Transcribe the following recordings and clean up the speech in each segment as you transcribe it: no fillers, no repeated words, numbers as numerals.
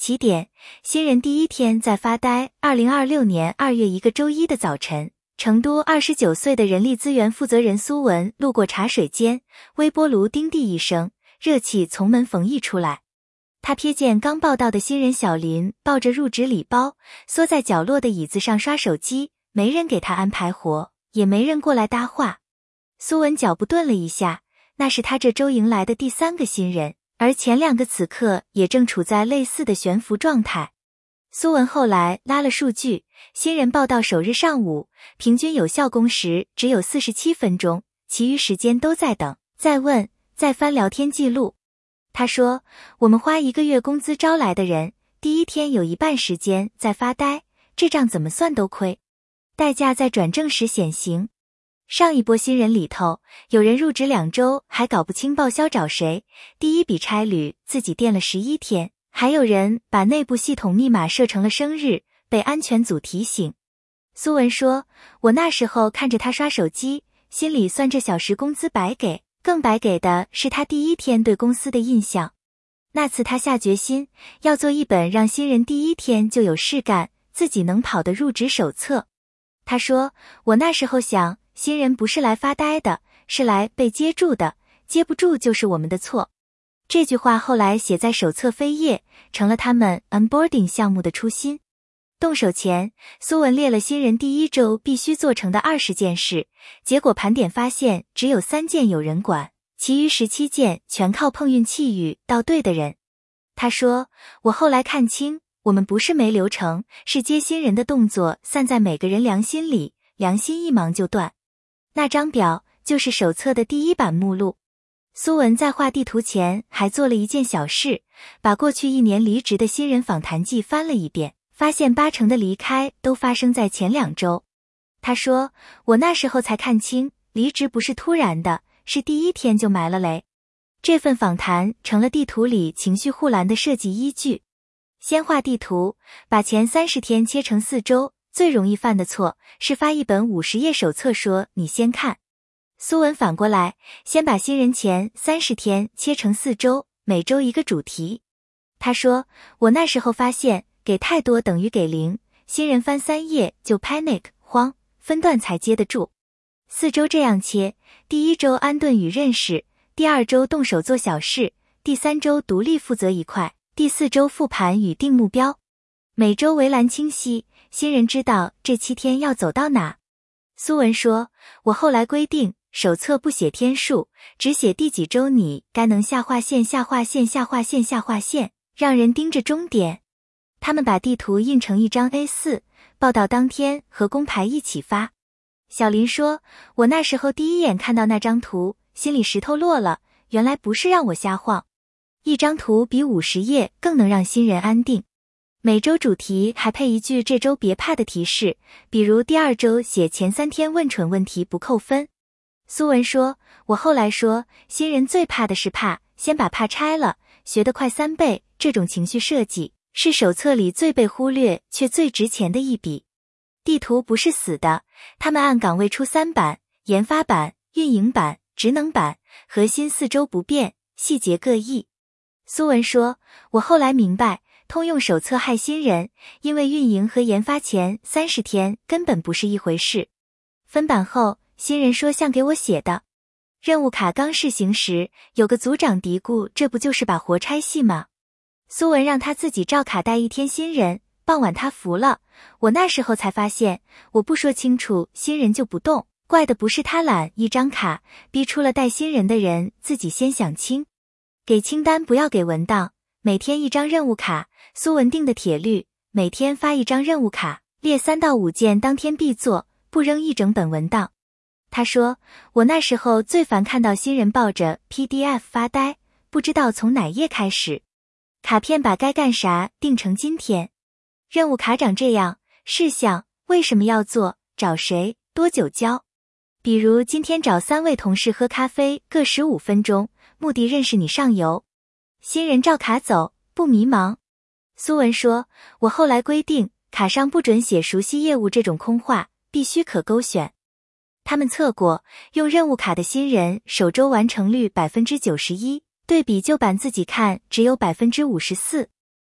起点，新人第一天在发呆。2026年2月一个周一的早晨，成都29岁的人力资源负责人苏文路过茶水间，微波炉叮地一声，热气从门缝溢出来。他瞥见刚报到的新人小林抱着入职礼包，缩在角落的椅子上刷手机，没人给他安排活，也没人过来搭话。苏文脚步顿了一下，那是他这周迎来的第3个新人，而前2个此刻也正处在类似的悬浮状态。苏文后来拉了数据，新人报到首日上午，平均有效工时只有47分钟，其余时间都在等、在问、在翻聊天记录。他说，我们花1个月工资招来的人，第一天有一半时间在发呆，这账怎么算都亏。代价在转正时显形。上一波新人里头，有人入职2周还搞不清报销找谁，第一笔差旅自己垫了11天，还有人把内部系统密码设成了生日，被安全组提醒。苏文说，我那时候看着他刷手机，心里算这小时工资白给，更白给的是他第一天对公司的印象。那次他下决心要做一本让新人第一天就有事干、自己能跑的入职手册。他说，我那时候想，新人不是来发呆的，是来被接住的，接不住就是我们的错。这句话后来写在手册扉页，成了他们 onboarding 项目的初心。动手前，苏文列了新人第1周必须做成的20件事，结果盘点发现只有3件有人管，其余17件全靠碰运气遇到对的人。他说，我后来看清，我们不是没流程，是接新人的动作散在每个人良心里，良心一忙就断。那张表就是手册的第1版目录。苏文在画地图前还做了一件小事，把过去1年离职的新人访谈记翻了一遍，发现80%的离开都发生在前2周。他说，我那时候才看清，离职不是突然的，是第1天就埋了雷。这份访谈成了地图里情绪护栏的设计依据。先画地图，把前30天切成4周，最容易犯的错是发一本50页手册说你先看。苏文反过来，先把新人前30天切成4周，每周一个主题。他说，我那时候发现给太多等于给0，新人翻3页就 panic 慌，分段才接得住。4周这样切，第1周安顿与认识，第2周动手做小事，第3周独立负责一块，第4周复盘与定目标。每周围栏清晰，新人知道这7天要走到哪。苏文说，我后来规定手册不写天数，只写第几周你该能下划线下划线下划线下划线，让人盯着终点。他们把地图印成一张 A4， 报道当天和工牌一起发。小林说，我那时候第一眼看到那张图，心里石头落了，原来不是让我瞎晃。一张图比50页更能让新人安定。每周主题还配一句这周别怕的提示，比如第2周写前3天问蠢问题不扣分。苏文说，我后来说，新人最怕的是怕，先把怕拆了，学得快3倍，这种情绪设计是手册里最被忽略却最值钱的一笔。地图不是死的，他们按岗位出3版，研发版、运营版、职能版，核心4周不变，细节各异。苏文说，我后来明白，通用手册害新人，因为运营和研发前30天根本不是一回事。分版后，新人说像给我写的。任务卡刚试行时，有个组长嘀咕，这不就是把活拆细吗？苏文让他自己照卡带1天新人，傍晚他服了。我那时候才发现，我不说清楚，新人就不动，怪的不是他懒，一张卡逼出了带新人的人自己先想清。给清单不要给文档，每天1张任务卡，苏文定的铁律，每天发1张任务卡，列3到5件当天必做，不扔一整本文档。他说，我那时候最烦看到新人抱着 PDF 发呆，不知道从哪页开始。卡片把该干啥定成今天。任务卡长这样，事项，为什么要做，找谁，多久交。比如今天找3位同事喝咖啡，各15分钟，目的认识你上游。新人照卡走，不迷茫。苏文说，我后来规定，卡上不准写熟悉业务这种空话，必须可勾选。他们测过，用任务卡的新人首周完成率 91%， 对比旧版自己看只有 54%。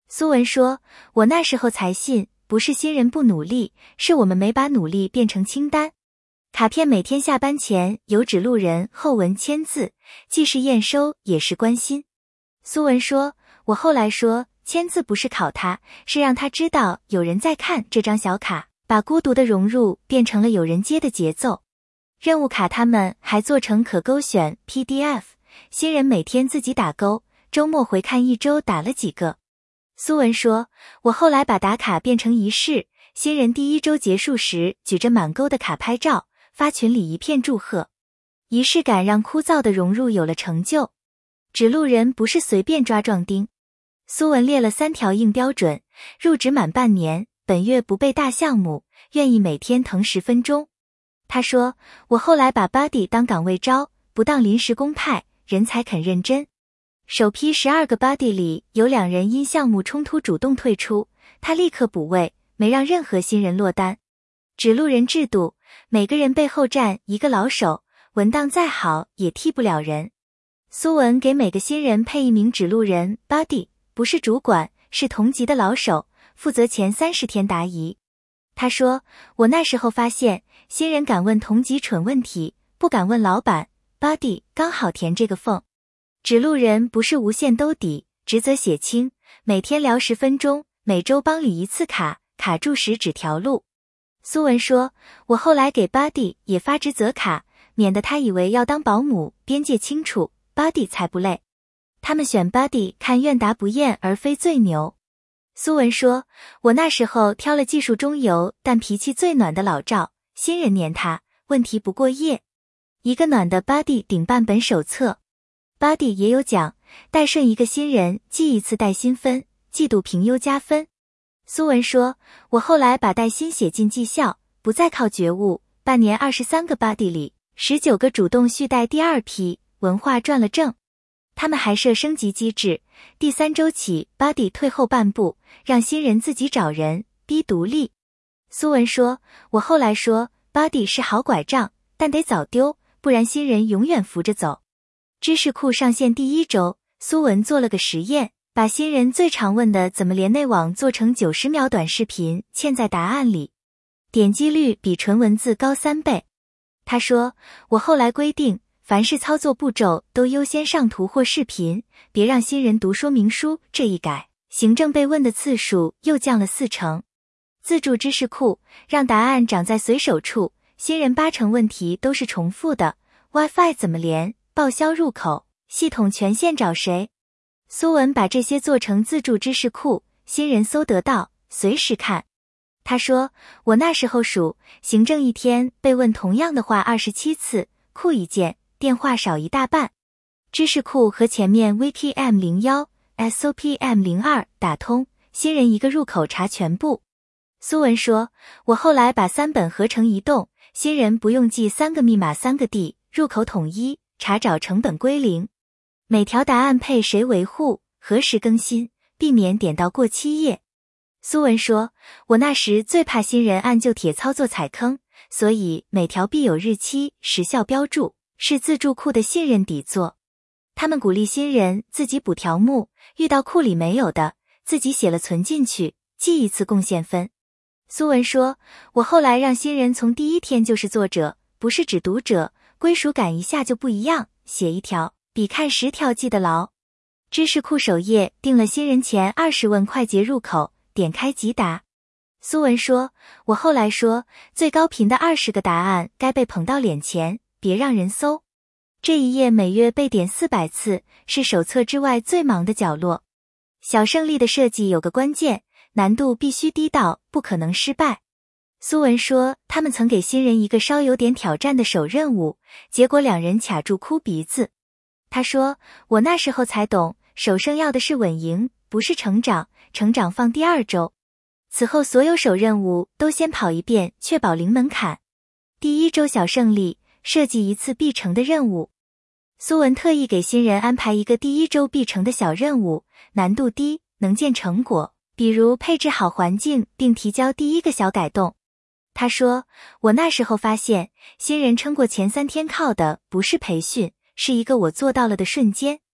苏文说，我那时候才信，不是新人不努力，是我们没把努力变成清单。卡片每天下班前有指路人后文签字，既是验收也是关心。苏文说，我后来说，签字不是考他，是让他知道有人在看这张小卡，把孤独的融入变成了有人接的节奏。任务卡他们还做成可勾选 PDF， 新人每天自己打勾，周末回看一周打了几个。苏文说，我后来把打卡变成仪式，新人第一周结束时举着满勾的卡拍照，发群里一片祝贺。仪式感让枯燥的融入有了成就。指路人不是随便抓壮丁。苏文列了3条硬标准：入职满半年，本月不备大项目，愿意每天腾10分钟。他说，我后来把 buddy 当岗位招，不当临时工派，人才肯认真。首批12个 buddy 里有2人因项目冲突主动退出，他立刻补位，没让任何新人落单。指路人制度，每个人背后站一个老手，文档再好也替不了人。苏文给每个新人配一名指路人 buddy， 不是主管，是同级的老手，负责前30天答疑。他说，我那时候发现，新人敢问同级蠢问题，不敢问老板， buddy 刚好填这个缝。指路人不是无限兜底，职责写清，每天聊10分钟，每周帮理一次卡，卡住时指条路。苏文说，我后来给 buddy 也发职责卡，免得他以为要当保姆，边界清楚， buddy 才不累。他们选 buddy 看愿答不厌而非最牛。苏文说，我那时候挑了技术中游但脾气最暖的老赵，新人黏他，问题不过夜。一个暖的 buddy 顶半本手册。buddy 也有奖，带顺一个新人记一次带薪分，季度评优加分。苏文说，我后来把带薪写进绩效，不再靠觉悟，半年23个 buddy 里，19个主动续带第2批，文化转了正。他们还设升级机制，第3周起 buddy 退后半步，让新人自己找人，逼独立。苏文说，我后来说 buddy 是好拐杖，但得早丢，不然新人永远扶着走。知识库上线第1周，苏文做了个实验，把新人最常问的怎么连内网做成90秒短视频嵌在答案里，点击率比纯文字高3倍。他说，我后来规定，凡是操作步骤都优先上图或视频，别让新人读说明书，这一改，行政被问的次数又降了40%。自助知识库，让答案长在随手处，新人80%问题都是重复的， WiFi 怎么连，报销入口，系统权限找谁？苏文把这些做成自助知识库，新人搜得到，随时看。他说，我那时候数，行政一天被问同样的话27次，库一件，电话少一大半。知识库和前面 Wiki M01、SOP M02 打通，新人一个入口查全部。苏文说，我后来把3本合成移动，新人不用记3个密码3个 D， 入口统一，查找成本归零。每条答案配谁维护，何时更新，避免点到过期页。苏文说，我那时最怕新人按旧帖操作踩坑，所以每条必有日期、时效标注，是自助库的信任底座。他们鼓励新人自己补条目，遇到库里没有的，自己写了存进去，记一次贡献分。苏文说，我后来让新人从第1天就是作者，不是只读者，归属感一下就不一样，写1条比看10条记得牢。知识库首页定了新人前20问快捷入口，点开即答。苏文说，我后来说，最高频的20个答案该被捧到脸前，别让人搜。这一页每月被点400次，是手册之外最忙的角落。小胜利的设计有个关键，难度必须低到不可能失败。苏文说，他们曾给新人一个稍有点挑战的手任务，结果2人卡住哭鼻子。他说，我那时候才懂，手胜要的是稳赢，不是成长，成长放第2周。此后所有手任务都先跑一遍，确保零门槛。第1周小胜利，设计一次必成的任务。苏文特意给新人安排一个第1周必成的小任务，难度低，能见成果，比如配置好环境并提交第1个小改动。他说，我那时候发现，新人撑过前3天靠的不是培训，是一个我做到了的瞬间。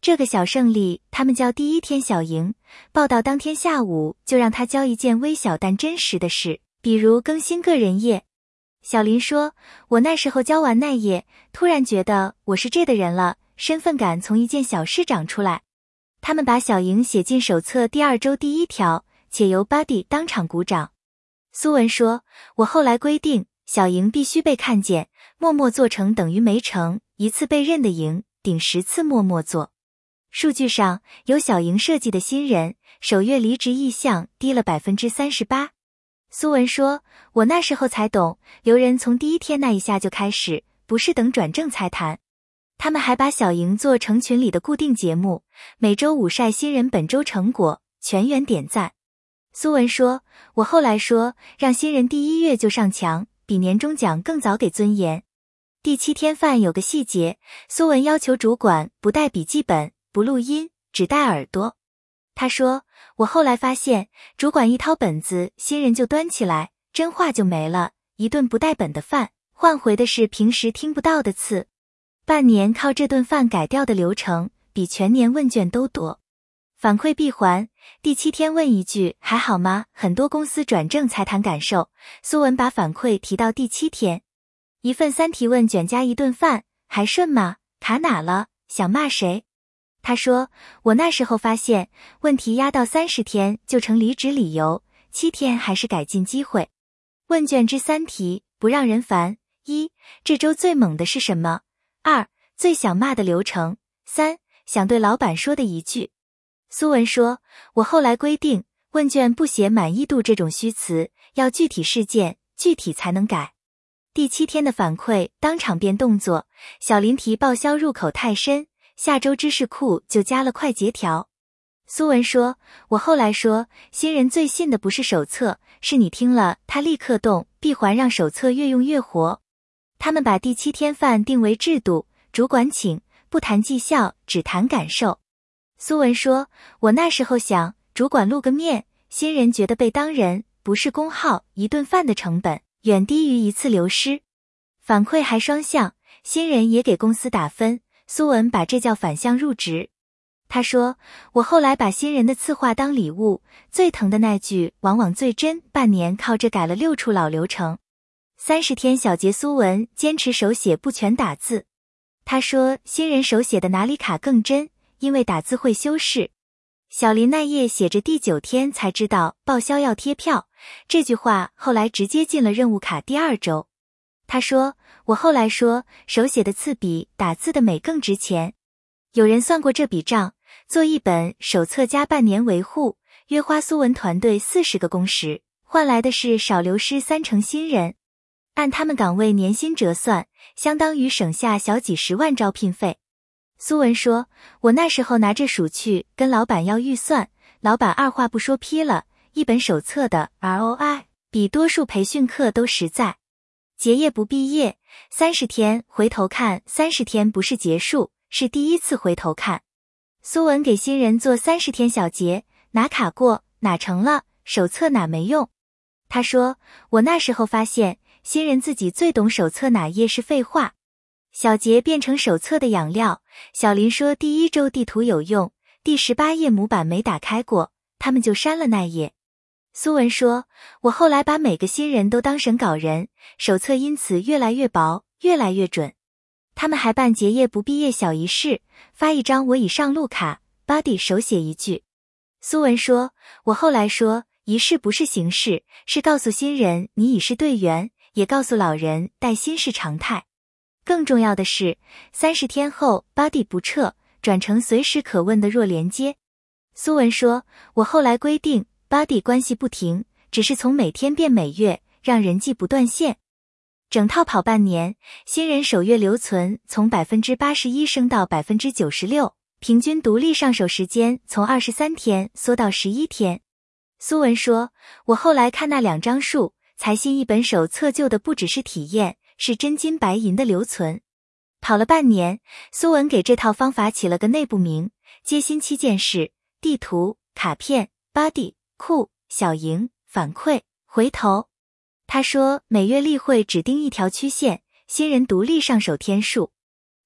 这个小胜利他们叫第一天小赢，报道当天下午就让他交一件微小但真实的事，比如更新个人页。小林说，我那时候交完那页，突然觉得我是这的人了，身份感从一件小事长出来。他们把小赢写进手册第2周第1条，且由 Buddy 当场鼓掌。苏文说，我后来规定，小赢必须被看见，默默做成等于没成，一次被认的赢，顶10次默默做。数据上，由小赢设计的新人，首月离职意向低了 38%。苏文说，我那时候才懂，留人从第一天那一下就开始，不是等转正才谈。他们还把小赢做成群里的固定节目，每周5晒新人本周成果，全员点赞。苏文说，我后来说，让新人第1月就上墙，比年终奖更早给尊严。第7天饭有个细节，苏文要求主管不带笔记本，不录音，只带耳朵。他说，我后来发现，主管一掏本子，新人就端起来，真话就没了，一顿不带本的饭，换回的是平时听不到的刺。半年靠这顿饭改掉的流程，比全年问卷都多。反馈闭环，第7天问一句还好吗？很多公司转正才谈感受，苏文把反馈提到第7天。一份3题问卷加一顿饭，还顺吗？卡哪了？想骂谁？他说，我那时候发现，问题压到30天就成离职理由，7天还是改进机会。问卷之3题，不让人烦。1. 这周最猛的是什么？ 2. 最想骂的流程。 3. 想对老板说的一句。苏文说，我后来规定，问卷不写满意度这种虚词，要具体事件，具体才能改。第7天的反馈，当场变动作，小林提报销入口太深，下周知识库就加了快捷条。苏文说，我后来说，新人最信的不是手册，是你听了他立刻动，闭环让手册越用越活。他们把第7天饭定为制度，主管请，不谈绩效，只谈感受。苏文说，我那时候想，主管露个面，新人觉得被当人，不是功耗，一顿饭的成本远低于一次流失。反馈还双向，新人也给公司打分，苏文把这叫反向入职。他说，我后来把新人的次话当礼物，最疼的那句往往最真，半年靠这改了6处老流程。30天小结，苏文坚持手写不全打字。他说，新人手写的哪里卡更真，因为打字会修饰。小林那页写着第9天才知道报销要贴票，这句话后来直接进了任务卡第2周。他说，我后来说，手写的字比打字的美更值钱。有人算过这笔账，做一本手册加半年维护，约花苏文团队40个工时，换来的是少流失30%新人。按他们岗位年薪折算，相当于省下小几10万招聘费。苏文说，我那时候拿着数去跟老板要预算，老板二话不说批了，一本手册的 ROI 比多数培训课都实在。结业不毕业，30天回头看，30天不是结束，是第1次回头看。苏文给新人做30天小结，哪卡过，哪成了，手册哪没用。他说，我那时候发现，新人自己最懂手册哪页是废话。小结变成手册的养料。小林说，第1周地图有用，第18页模板没打开过，他们就删了那页。苏文说，我后来把每个新人都当审稿人，手册因此越来越薄，越来越准。他们还办结业不毕业小仪式，发一张我已上路卡， Buddy 手写一句。苏文说，我后来说，仪式不是形式，是告诉新人你已是队员，也告诉老人带薪是常态。更重要的是，30天后 Buddy 不撤，转成随时可问的弱连接。苏文说，我后来规定 Buddy 关系不停，只是从每天变每月，让人际不断线。整套跑半年，新人首月留存从 81% 升到 96%， 平均独立上手时间从23天缩到11天。苏文说，我后来看那2张数，才信一本手册旧的不只是体验，是真金白银的留存。跑了半年，苏文给这套方法起了个内部名，接新7件事：地图、卡片、Buddy、库、小赢、反馈、回头。他说，每月例会只定1条曲线，新人独立上手天数。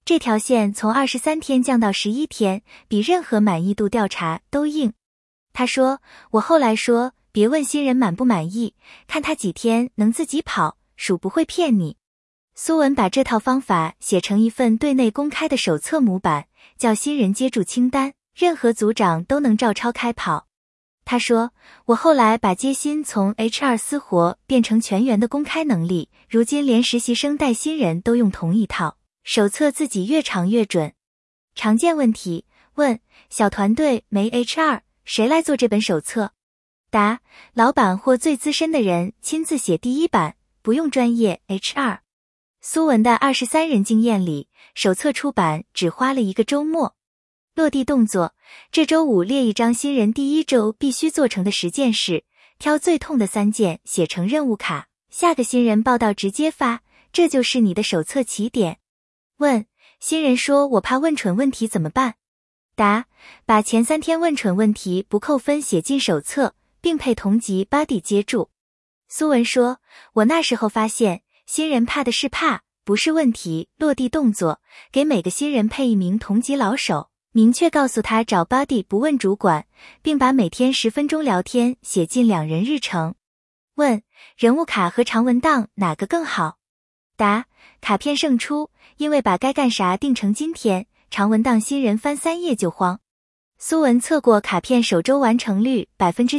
这条线从23天降到11天，比任何满意度调查都硬。他说，我后来说，别问新人满不满意，看他几天能自己跑，鼠不会骗你。苏文把这套方法写成一份对内公开的手册模板，叫新人接住清单，任何组长都能照抄开跑。他说，我后来把接薪从 HR 私活变成全员的公开能力，如今连实习生带新人都用同一套手册，自己越长越准。常见问题：问，小团队没 HR， 谁来做这本手册？答，老板或最资深的人亲自写第一版，不用专业 HR。苏文的23人经验里，手册出版只花了1个周末。落地动作，这周5列一张新人第1周必须做成的10件事，挑最痛的3件写成任务卡，下个新人报到直接发，这就是你的手册起点。问，新人说我怕问蠢问题怎么办？答，把前3天问蠢问题不扣分写进手册，并配同级 buddy 接住。苏文说，我那时候发现，新人怕的是怕，不是问题。落地动作，给每个新人配一名同级老手，明确告诉他找 buddy 不问主管，并把每天10分钟聊天写进2人日程。问，人物卡和长文档哪个更好？答，卡片胜出，因为把该干啥定成今天，长文档新人翻3页就慌。苏文测过卡片首周完成率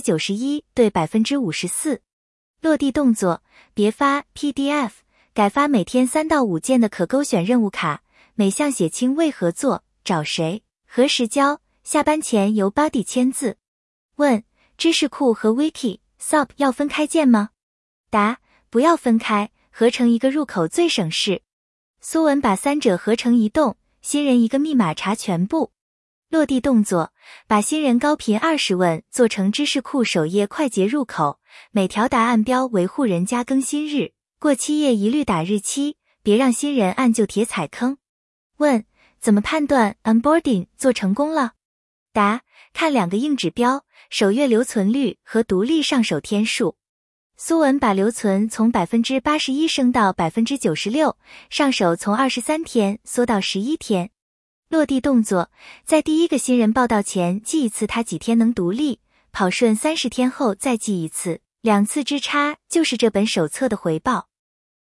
91% 对 54%。落地动作，别发 PDF， 改发每天3到5件的可勾选任务卡，每项写清为何做，找谁，何时交，下班前由 buddy 签字。问，知识库和 Wiki、SUP 要分开建吗？答，不要分开，合成一个入口最省事。苏文把3者合成移动，新人一个密码查全部。落地动作，把新人高频20问做成知识库首页快捷入口，每条答案标维护人家更新日，过7页一律打日期，别让新人按旧帖踩坑。问，怎么判断 onboarding 做成功了？答，看2个硬指标，首月留存率和独立上手天数。苏文把留存从 81% 升到 96%， 上手从23天缩到11天。落地动作，在第1个新人报到前记一次他几天能独立，跑顺30天后再记一次，2次之差就是这本手册的回报。